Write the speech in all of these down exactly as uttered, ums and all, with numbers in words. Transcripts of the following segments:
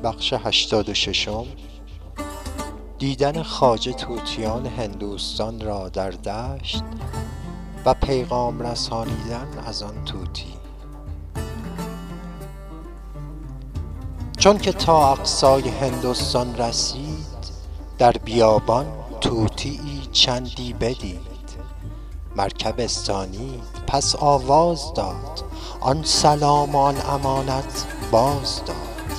بخش هشتاد و ششم. دیدن خواجه طوطیان هندوستان را در دشت و پیغام رسانیدن از آن طوطی. چون که تا اقصای هندوستان رسید، در بیابان طوطیی چندی بدید. مرکب استانید پس آواز داد، آن سلام آن امانت باز داد.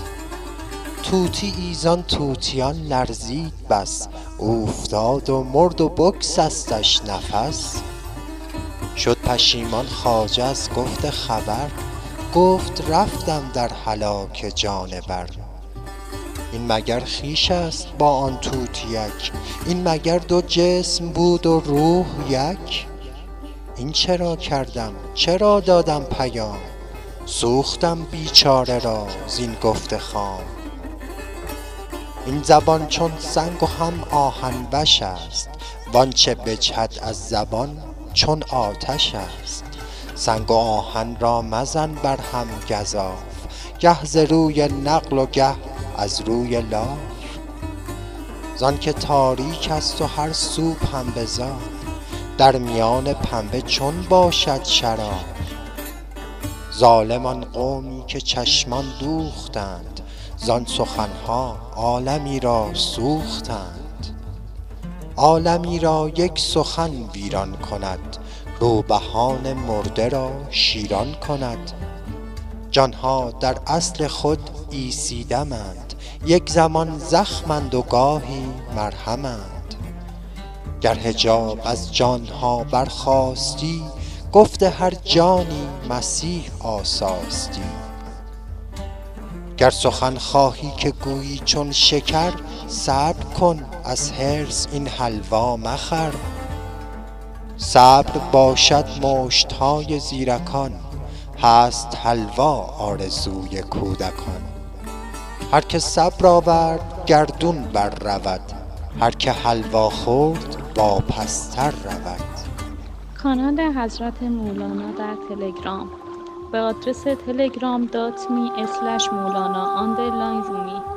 طوطیی زان طوطیان لرزید بس، اوفتاد و مرد و بگسستش نفس. شد پشیمان خواجه از گفت خبر، گفت رفتم در هلاک جانور. این مگر خویش است با آن طوطیک، این مگر دو جسم بود و روح یک. این چرا کردم چرا دادم پیام، سوختم بیچاره را زین گفت خام. این زبان چون سنگ و هم آهن وش است، وانچه بجهد از زبان چون آتش است. سنگ و آهن را مزن بر هم گزاف، گه ز روی نقل و گه از روی لاف. زان که تاریک است و هر سو پنبه زار، در میان پنبه چون باشد شرار. ظالم آن قومی که چشمان دوختند، زان سخنها عالمی را سوختند. عالمی را یک سخن ویران کند، روبهان مرده را شیران کند. جانها در اصل خود عیسی دمند، یک زمان زخمند و گاهی مرهمند. گر حجاب از جانها برخاستی، گفت هر جانی مسیح آساستی. گر سخن خواهی که گویی چون شکر، صبر کن از حرص این حلوا مخور. صبر باشد مشتهای زیرکان، هست حلوا آرزوی کودکان. هر که صبر آورد گردون بر رود، هر که حلوا خورد واپستر رود. کانال حضرت مولانا در تلگرام به آدرس تلگرام دات می اسلش مولانا آندرلاین رومی.